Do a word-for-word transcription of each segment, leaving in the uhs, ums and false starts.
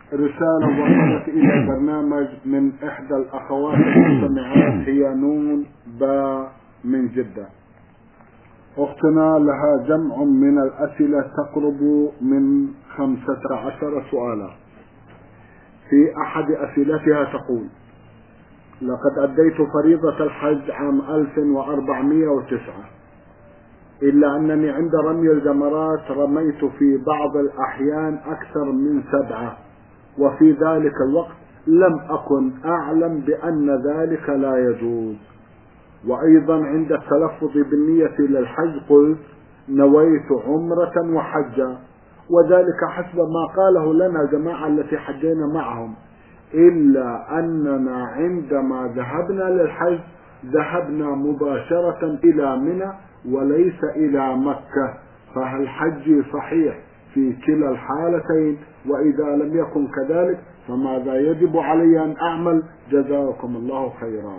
رسالة وصلت إلى البرنامج من إحدى الأخوات المستمعات، هي نون با من جدة. أختنا لها جمع من الأسئلة تقرب من خمسة عشر سؤالا. في أحد أسئلتها تقول: لقد أديت فريضة الحج عام ألف وأربعمائة وتسعة، إلا أنني عند رمي الجمرات رميت في بعض الأحيان أكثر من سبعة، وفي ذلك الوقت لم أكن أعلم بأن ذلك لا يجوز. وأيضا عند التلفظ بالنية للحج قلت نويت عمرة وحجة، وذلك حسب ما قاله لنا جماعة التي حجينا معهم، إلا أننا عندما ذهبنا للحج ذهبنا مباشرة إلى منى وليس إلى مكة، فهل حجي صحيح في كلا الحالتين؟ وإذا لم يكن كذلك فماذا يجب علي أن أعمل؟ جزاكم الله خيرا.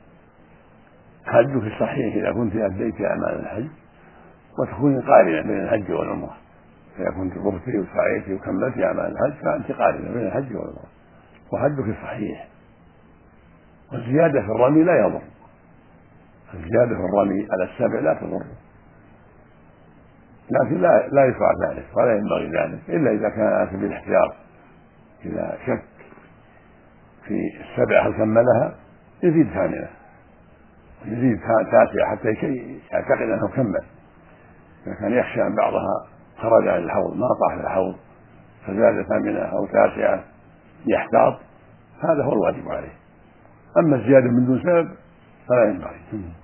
حجك صحيح إذا كنت أديت أعمال الحج وتكوني قارنة بين الحج والعمرة. إذا كنت طفتي وسعيتي وكملت أعمال الحج فأنت قارنة بين الحج والعمرة وحجك صحيح. والزيادة في الرمي لا يضر، الزيادة في الرمي على السبع لا تضر، لكن لا لا يشرع ذلك ولا ينبغي ذلك إلا إذا كان على سبيل الاحتياط. إذا شك في السبع هل كملها يزيد ثامنة، يزيد تاسعة حتى يعتقد أنه كمل. إذا كان يخشى أن بعضها خرج عن الحوض ما طاح الحوض فزاد ثامنة أو تاسعة يحتاط، هذا هو الواجب عليه. أما الزيادة من دون سبب فلا ينبغي.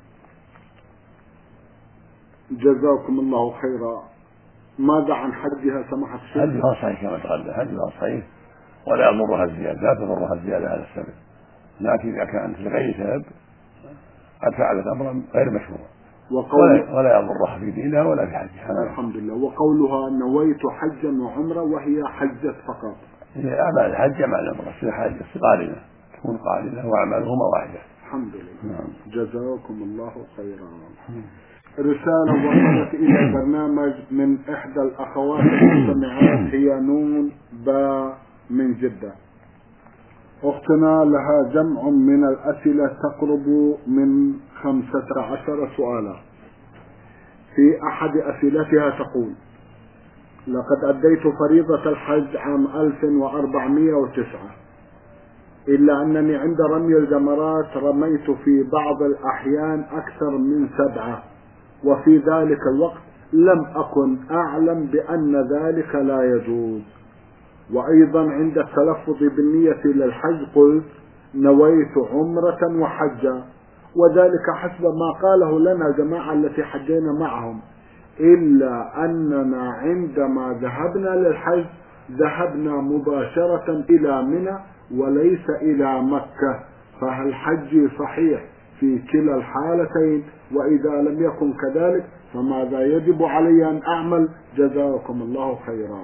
جزاكم الله خيرا. ماذا عن حجها سماحة الشيخ؟ حجها صحيح كما تقدم، حجها صحيح ولا يضرها الزيادة، لا تضرها الزيادة على السبب، لكن إذا كانت لغير سبب قد فعلت أمرا غير مشروع ولا, ولا يضرها في دينها ولا في حجها. الحمد لله. وقولها نويت حجا وعمرة وهي حجت فقط، هي أعمال الحج مع العمرة تصير حجة قارنة، تكون قارنة وأعمالهما واحدة. الحمد لله. نعم. جزاكم الله خيرا. رسالة وصلت إلى البرنامج من إحدى الأخوات المستمعات، هي نون با من جدة. أختنا لها جمع من الأسئلة تقرب من خمسة عشر سؤالا. في أحد أسئلتها تقول: لقد أديت فريضة الحج عام ألف وأربعمائة وتسعة، إلا أنني عند رمي الجمرات رميت في بعض الأحيان أكثر من سبعة، وفي ذلك الوقت لم أكن أعلم بأن ذلك لا يجوز. وأيضا عند التلفظ بالنية للحج قلت نويت عمرة وحجة، وذلك حسب ما قاله لنا جماعة التي حجينا معهم، إلا أننا عندما ذهبنا للحج ذهبنا مباشرة إلى منى وليس إلى مكة، فهل حجي صحيح في كلا الحالتين؟ وإذا لم يكن كذلك فماذا يجب علي أن أعمل؟ جزاكم الله خيرا.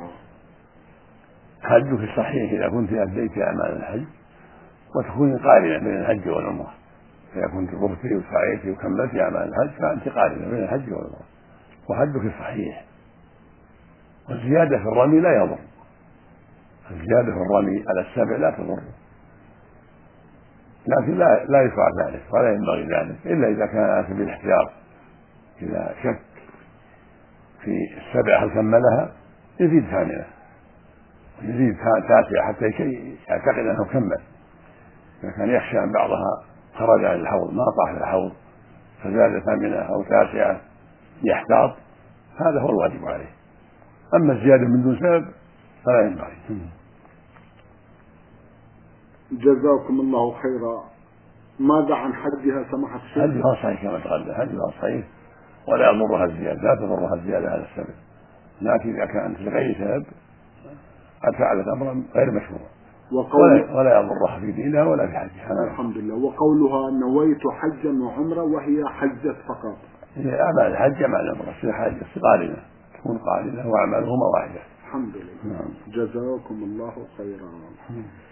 حجك صحيح إذا كنت أديت أعمال الحج وتكوني قارنة بين الحج والعمرة. إذا كنت طفتي وسعيتي وكملت أعمال الحج فأنت قارنة بين الحج والعمرة وحجك صحيح. والزيادة في الرمي لا يضر، الزيادة في الرمي على السبع لا تضر، لكن لا لا يشرع ذلك ولا ينبغي ذلك إلا إذا كان على سبيل الاحتياط. إذا شك في السبع هل كملها يزيد ثامنة، يزيد تاسعة حتى يعتقد أنه كمل. إذا كان يخشى أن بعضها خرج عن الحوض ما طاح الحوض فزاد ثامنة أو تاسعة يحتاط، هذا هو الواجب عليه. أما الزيادة من دون سبب فلا ينبغي. جزاكم الله خيرا. ماذا عن حجها سماحة الشيخ؟ حجها صحيح كما تقدم، حجها صحيح ولا يضرها الزيادة، لا تضرها الزيادة على السبب، لكن إذا كانت لغير سبب قد فعلت أمرا غير مشروع ولا, ولا يضرها في دينها ولا في حجها. الحمد لله. وقولها نويت حجا وعمرة وهي حجت فقط، هي أعمال الحج مع العمرة تصير حجة قارنة، تكون قارنة وأعمالهما واحدة. الحمد لله. نعم. جزاكم الله خيرا.